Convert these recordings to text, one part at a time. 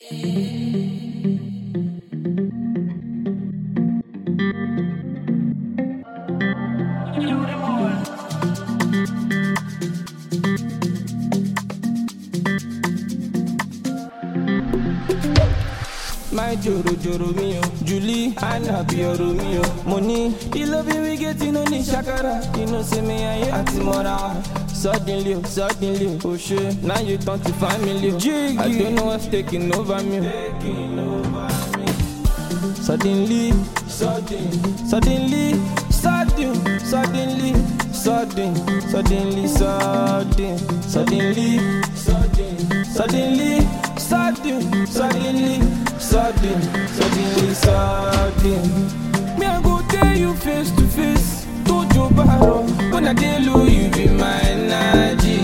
My joro mio, Julie, Anna Bioro mio, money. The love we get in only shakara. You know, say me and you atimora. Suddenly, oh shit. Now you turn to family. Jiggy. I don't know what's taking over me. Suddenly, me I go tell you face to face. Tojo baro, when I tell you be my energy.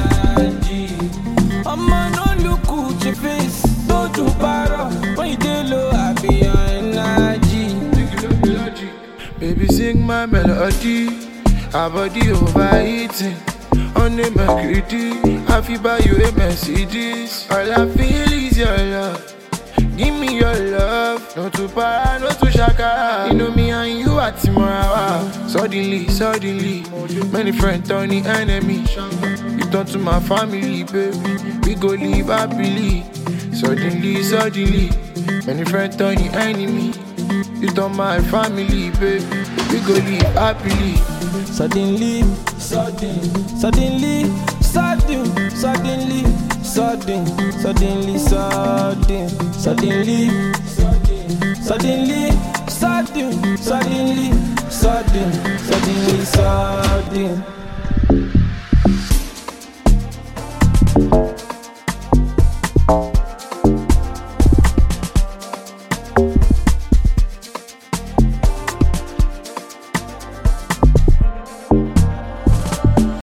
I'ma no look at your face. Tojo baro, when you tell you I be your energy. Baby sing my melody, our body overeating. On the mercury, I feel buy you a Mercedes. All I feel is your love. Give me your love, not to para, not to shakara. You know me and you at Timorawa. Suddenly, many friends turn the enemy. You turn to my family, baby. We go live happily. Suddenly, many friends turn the enemy. You turn my family, baby. We go live happily. Suddenly, sudden.